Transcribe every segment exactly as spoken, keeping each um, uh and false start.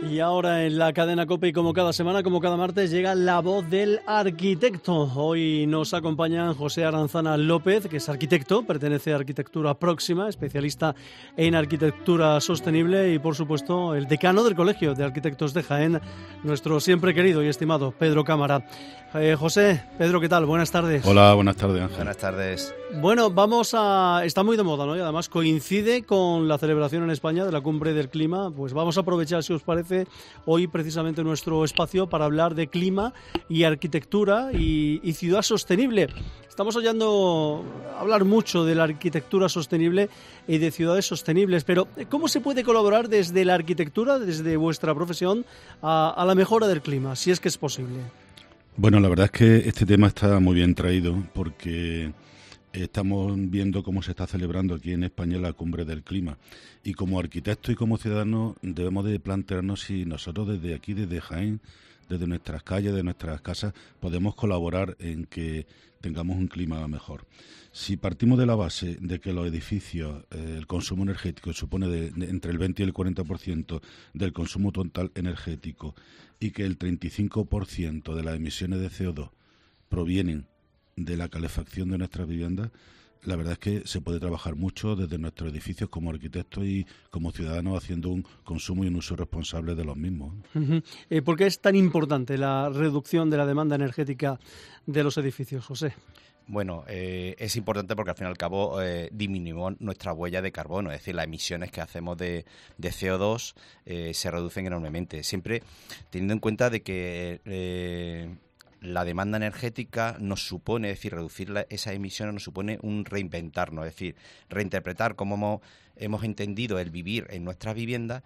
Y ahora en la cadena COPE y como cada semana, como cada martes, llega la voz del arquitecto. Hoy nos acompaña José Aranzana López, que es arquitecto, pertenece a Arquitectura Próxima, especialista en arquitectura sostenible y, por supuesto, el decano del Colegio de Arquitectos de Jaén, nuestro siempre querido y estimado Pedro Cámara. Eh, José, Pedro, ¿qué tal? Buenas tardes. Hola, buenas tardes, Ángel. Buenas tardes. Bueno, vamos a... Está muy de moda, ¿no? Y además coincide con la celebración en España de la Cumbre del Clima. Pues vamos a aprovechar, si os parece, hoy precisamente nuestro espacio para hablar de clima y arquitectura y, y ciudad sostenible. Estamos oyendo hablar mucho de la arquitectura sostenible y de ciudades sostenibles, pero ¿cómo se puede colaborar desde la arquitectura, desde vuestra profesión, a, a la mejora del clima, si es que es posible? Bueno, la verdad es que este tema está muy bien traído porque estamos viendo cómo se está celebrando aquí en España la Cumbre del Clima y como arquitectos y como ciudadanos debemos de plantearnos si nosotros desde aquí, desde Jaén, desde nuestras calles, de nuestras casas, podemos colaborar en que tengamos un clima mejor. Si partimos de la base de que los edificios, eh, el consumo energético supone de, de entre el veinte y el cuarenta por ciento del consumo total energético y que el treinta y cinco por ciento de las emisiones de C O dos provienen de la calefacción de nuestras viviendas, la verdad es que se puede trabajar mucho desde nuestros edificios como arquitectos y como ciudadanos haciendo un consumo y un uso responsable de los mismos. Uh-huh. Eh, ¿Por qué es tan importante la reducción de la demanda energética de los edificios, José? Bueno, eh, es importante porque al fin y al cabo eh, disminuimos nuestra huella de carbono, es decir, las emisiones que hacemos de, de C O dos eh, se reducen enormemente. Siempre teniendo en cuenta de que eh, la demanda energética nos supone, es decir, reducir la, esas emisiones nos supone un reinventarnos, es decir, reinterpretar cómo hemos, hemos entendido el vivir en nuestras viviendas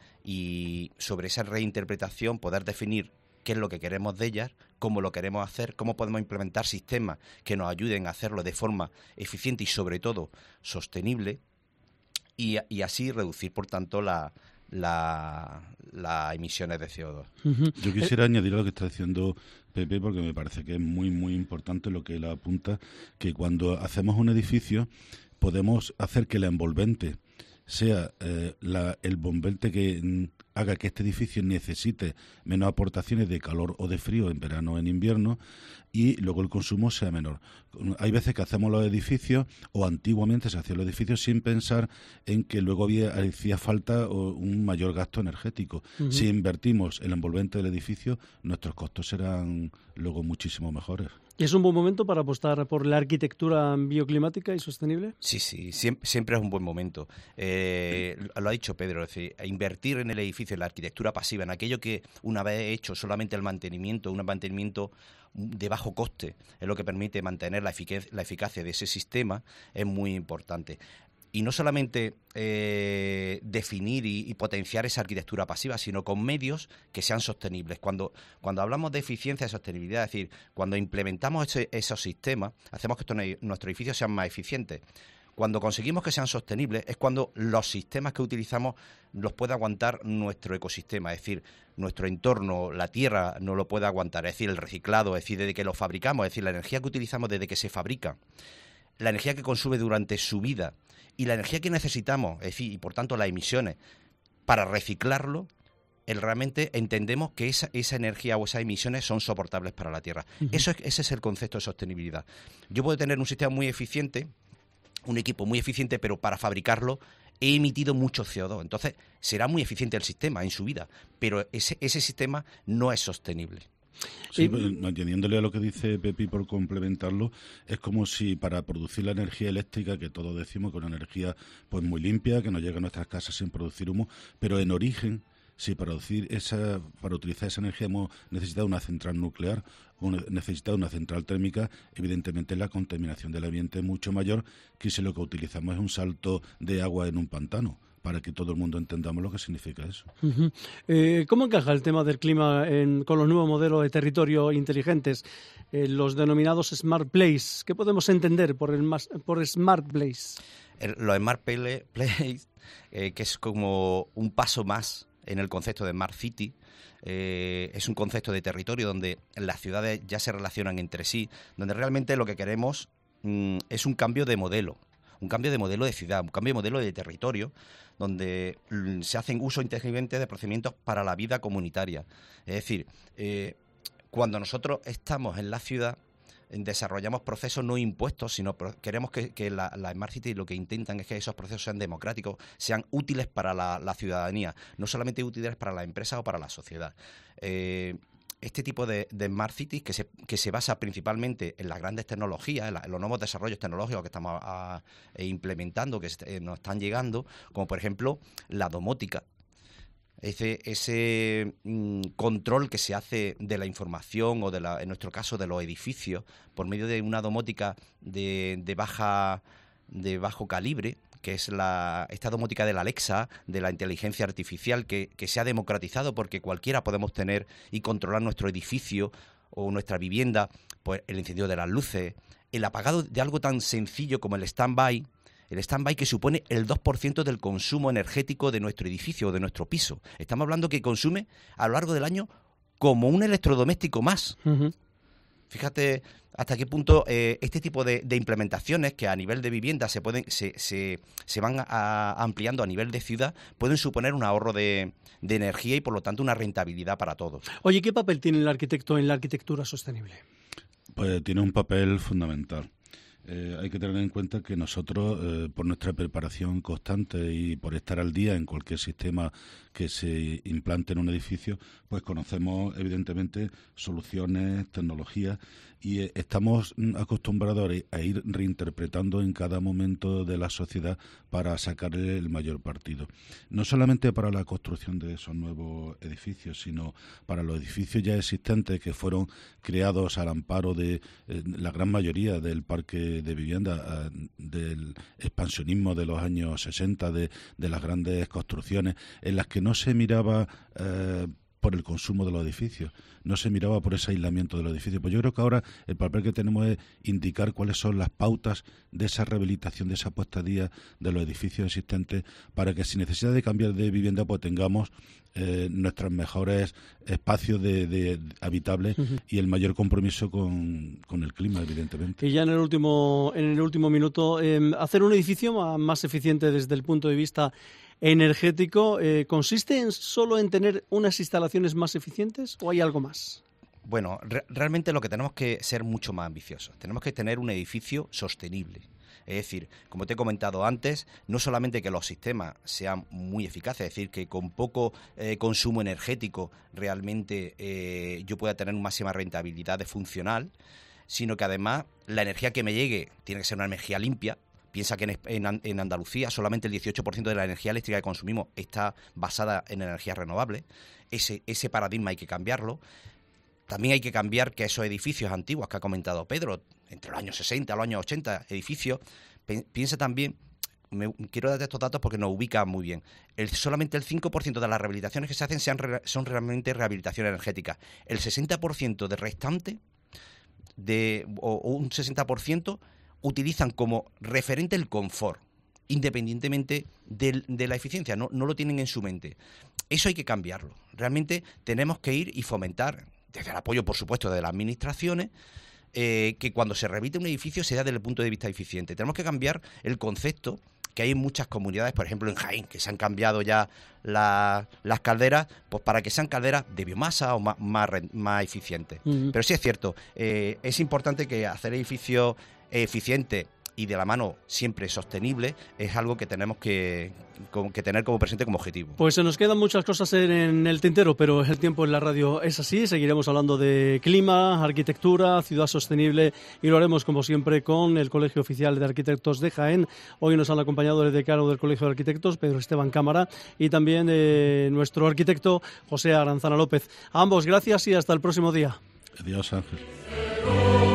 y sobre esa reinterpretación poder definir qué es lo que queremos de ellas, cómo lo queremos hacer, cómo podemos implementar sistemas que nos ayuden a hacerlo de forma eficiente y sobre todo sostenible y, y así reducir, por tanto, la... las la emisiones de C O dos. Uh-huh. Yo quisiera eh... añadir a lo que está diciendo Pepe porque me parece que es muy muy importante lo que él apunta, que cuando hacemos un edificio podemos hacer que la envolvente sea eh, la, el envolvente que mm, haga que este edificio necesite menos aportaciones de calor o de frío en verano o en invierno y luego el consumo sea menor. Hay veces que hacemos los edificios o antiguamente se hacían los edificios sin pensar en que luego había, hacía falta un mayor gasto energético. Uh-huh. Si invertimos el envolvente del edificio, nuestros costos serán luego muchísimo mejores. ¿Y es un buen momento para apostar por la arquitectura bioclimática y sostenible? Sí, sí, siempre, siempre es un buen momento. Eh, lo ha dicho Pedro, es decir, invertir en el edificio, en la arquitectura pasiva, en aquello que una vez hecho solamente el mantenimiento, un mantenimiento de bajo coste, es lo que permite mantener la, efic- la eficacia de ese sistema, es muy importante. Y no solamente eh, definir y, y potenciar esa arquitectura pasiva, sino con medios que sean sostenibles. Cuando, cuando hablamos de eficiencia y sostenibilidad, es decir, cuando implementamos ese, esos sistemas, hacemos que estos, nuestros edificios sean más eficientes. Cuando conseguimos que sean sostenibles es cuando los sistemas que utilizamos los puede aguantar nuestro ecosistema, es decir, nuestro entorno, la tierra no lo puede aguantar, es decir, el reciclado, es decir, desde que lo fabricamos, es decir, la energía que utilizamos desde que se fabrica, la energía que consume durante su vida y la energía que necesitamos, es decir, y por tanto las emisiones, para reciclarlo, el, realmente entendemos que esa, esa energía o esas emisiones son soportables para la Tierra. Uh-huh. Eso es, ese es el concepto de sostenibilidad. Yo puedo tener un sistema muy eficiente, un equipo muy eficiente, pero para fabricarlo he emitido mucho C O dos. Entonces, será muy eficiente el sistema en su vida, pero ese, ese sistema no es sostenible. Sí, pues, añadiéndole a lo que dice Pepi por complementarlo, es como si para producir la energía eléctrica, que todos decimos que es una energía pues muy limpia, que nos llega a nuestras casas sin producir humo, pero en origen, si para, producir esa, para utilizar esa energía hemos necesitado una central nuclear o necesitado una central térmica, evidentemente la contaminación del ambiente es mucho mayor que si lo que utilizamos es un salto de agua en un pantano, para que todo el mundo entendamos lo que significa eso. Uh-huh. Eh, ¿Cómo encaja el tema del clima en, con los nuevos modelos de territorio inteligentes, eh, los denominados Smart Place? ¿Qué podemos entender por, el, por Smart Place? El, los Smart Place, eh, que es como un paso más en el concepto de Smart City, eh, es un concepto de territorio donde las ciudades ya se relacionan entre sí, donde realmente lo que queremos mm, es un cambio de modelo. un cambio de modelo de ciudad, un cambio de modelo de territorio, donde se hacen uso inteligente de procedimientos para la vida comunitaria. Es decir, eh, cuando nosotros estamos en la ciudad, desarrollamos procesos no impuestos, sino queremos que, que la, la Smart City lo que intentan es que esos procesos sean democráticos, sean útiles para la, la ciudadanía, no solamente útiles para la empresa o para la sociedad. Eh, este tipo de, de Smart Cities que se, que se basa principalmente en las grandes tecnologías, en, la, en los nuevos desarrollos tecnológicos que estamos a, a, implementando, que eh, nos están llegando, como por ejemplo la domótica. Ese, ese mmm, control que se hace de la información o, de la, en nuestro caso, de los edificios por medio de una domótica de, de, baja, de bajo calibre, que es la, esta domótica de la Alexa, de la inteligencia artificial, que, que se ha democratizado porque cualquiera podemos tener y controlar nuestro edificio o nuestra vivienda, pues el encendido de las luces, el apagado de algo tan sencillo como el stand-by, el stand-by que supone el dos por ciento del consumo energético de nuestro edificio o de nuestro piso. Estamos hablando que consume a lo largo del año como un electrodoméstico más. Uh-huh. Fíjate hasta qué punto eh, este tipo de, de implementaciones que a nivel de vivienda se pueden se, se, se van a, ampliando a nivel de ciudad pueden suponer un ahorro de, de energía y por lo tanto una rentabilidad para todos. Oye, ¿qué papel tiene el arquitecto en la arquitectura sostenible? Pues tiene un papel fundamental. Eh, hay que tener en cuenta que nosotros, eh, por nuestra preparación constante y por estar al día en cualquier sistema que se implante en un edificio, pues conocemos evidentemente soluciones, tecnologías y eh, estamos acostumbrados a ir reinterpretando en cada momento de la sociedad para sacarle el mayor partido. No solamente para la construcción de esos nuevos edificios, sino para los edificios ya existentes que fueron creados al amparo de eh, la gran mayoría del parque de vivienda, eh, del expansionismo de los años sesenta, de, de las grandes construcciones, en las que no se miraba eh, por el consumo de los edificios, no se miraba por ese aislamiento de los edificios. Pues yo creo que ahora el papel que tenemos es indicar cuáles son las pautas de esa rehabilitación, de esa puesta a día de los edificios existentes, para que sin necesidad de cambiar de vivienda pues tengamos eh, nuestros mejores espacios de, de, de habitables uh-huh. y el mayor compromiso con, con el clima, evidentemente. Y ya en el último, en el último minuto, eh, hacer un edificio más eficiente desde el punto de vista energético, eh, ¿consiste en solo en tener unas instalaciones más eficientes o hay algo más? Bueno, re- realmente lo que tenemos que ser mucho más ambiciosos. Tenemos que tener un edificio sostenible. Es decir, como te he comentado antes, no solamente que los sistemas sean muy eficaces, es decir, que con poco eh, consumo energético realmente eh, yo pueda tener una máxima rentabilidad de funcional, sino que además la energía que me llegue tiene que ser una energía limpia. Piensa que en, en, en Andalucía solamente el dieciocho por ciento de la energía eléctrica que consumimos está basada en energías renovables. Ese, ese paradigma hay que cambiarlo. También hay que cambiar que esos edificios antiguos que ha comentado Pedro, entre los años sesenta y los años ochenta, edificios, pe, piensa también, me, quiero darte estos datos porque nos ubican muy bien, el, solamente el cinco por ciento de las rehabilitaciones que se hacen sean, son realmente rehabilitación energética. El sesenta por ciento del restante, de, o, o un sesenta por ciento, utilizan como referente el confort, independientemente de, de la eficiencia, no, no lo tienen en su mente. Eso hay que cambiarlo. Realmente tenemos que ir y fomentar, desde el apoyo, por supuesto, de las administraciones, eh, que cuando se rehabilite un edificio sea desde el punto de vista eficiente. Tenemos que cambiar el concepto que hay en muchas comunidades, por ejemplo en Jaén, que se han cambiado ya la, las calderas, pues para que sean calderas de biomasa o más, más, más eficientes. Uh-huh. Pero sí es cierto, eh, es importante que hacer edificios eficientes y de la mano siempre sostenible es algo que tenemos que, que tener como presente como objetivo. Pues se nos quedan muchas cosas en, en el tintero, pero el tiempo en la radio es así. Seguiremos hablando de clima, arquitectura, ciudad sostenible y lo haremos como siempre con el Colegio Oficial de Arquitectos de Jaén. Hoy nos han acompañado el decano del Colegio de Arquitectos, Pedro Esteban Cámara, y también eh, nuestro arquitecto José Aranzana López. A ambos gracias y hasta el próximo día. Adiós, Ángel.